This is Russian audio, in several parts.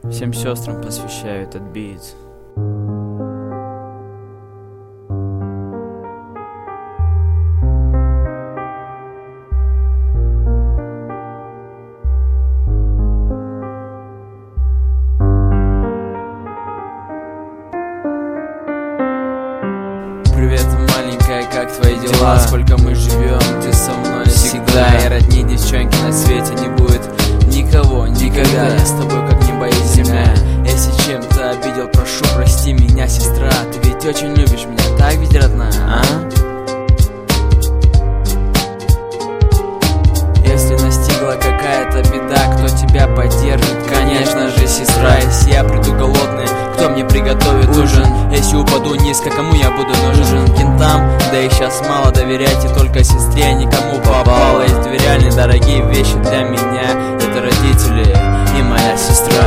Всем сестрам посвящаю этот бит. Привет, маленькая, как твои дела? Сколько мы живем, ты со мной всегда. И родни девчонки на свете не будет никого, никогда. Я с тобой как небо и земля. Если чем-то обидел, прошу, прости меня, сестра. Ты ведь очень любишь меня, так ведь, родная, а? Если настигла какая-то беда, кто тебя поддержит? Конечно же, сестра. Если я приду голодный, кто мне приготовит ужин? Если упаду низко, кому я буду нужен? Кентам, да и сейчас мало, доверяйте только сестре, никому попало. Есть две реально дорогие вещи для меня, это родители и моя сестра.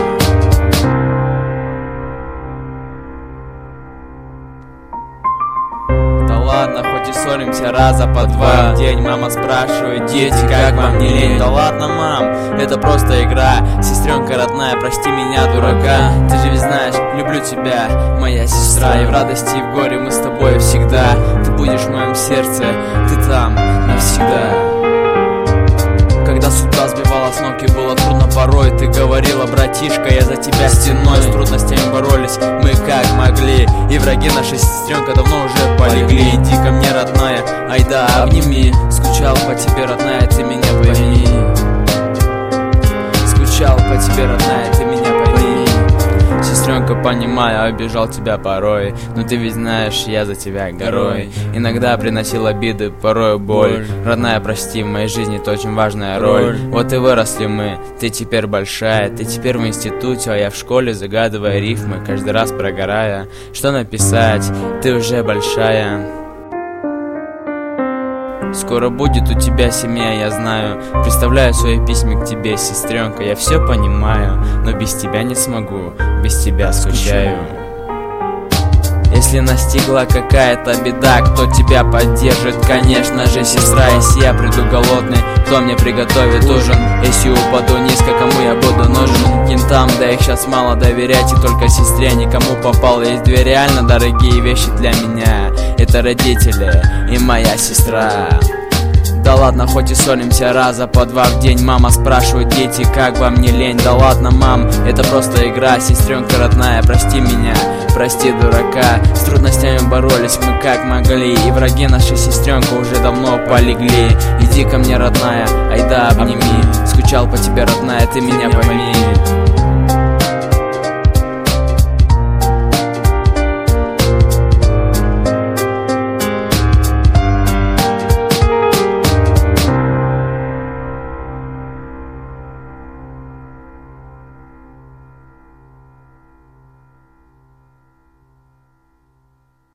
Ладно, хоть и ссоримся раза по два в день. Мама спрашивает: дети, как вам не лень? Да ладно, мам, это просто игра. Сестренка родная, прости меня, дурака. Ты же ведь знаешь, люблю тебя, моя сестра. И в радости, и в горе мы с тобой всегда. Ты будешь в моем сердце, ты там навсегда. Когда с утра сбивала с ног и было трудно порой, ты говорила: братишка, я за тебя стеной. С трудностями боролись мы как могли, и враги наши, сестренка, давно уже полегли. Иди ко мне, родная, айда обними. Скучал по тебе, родная, ты меня пойми. Скучал по тебе, родная, ты меня пойми. Сестренка, понимаю, обижал тебя порой, но ты ведь знаешь, я за тебя горой. Иногда приносил обиды, порой боль. Родная, прости, в моей жизни это очень важная роль. Вот и выросли мы, ты теперь большая. Ты теперь в институте, а я в школе, загадывая рифмы, каждый раз прогорая. Что написать, ты уже большая. Скоро будет у тебя семья, я знаю. Представляю свои письма к тебе, сестренка. Я все понимаю, но без тебя не смогу, без тебя скучаю. Если настигла какая-то беда, кто тебя поддержит? Конечно же, сестра. Если я приду голодный, кто мне приготовит ужин? Если упаду низко, кому я буду нужен? Кентам, да их сейчас мало, доверяйте только сестре, никому попало. Есть две реально дорогие вещи для меня, это родители и моя сестра. Да ладно, хоть и ссоримся раза по два в день. Мама спрашивает: дети, как вам не лень? Да ладно, мам, это просто игра. Сестренка родная, прости меня, прости, дурака. С трудностями боролись мы как могли, и враги наши, сестренка, уже давно полегли. Иди ко мне, родная, айда обними. Скучал по тебе, родная, ты меня пойми.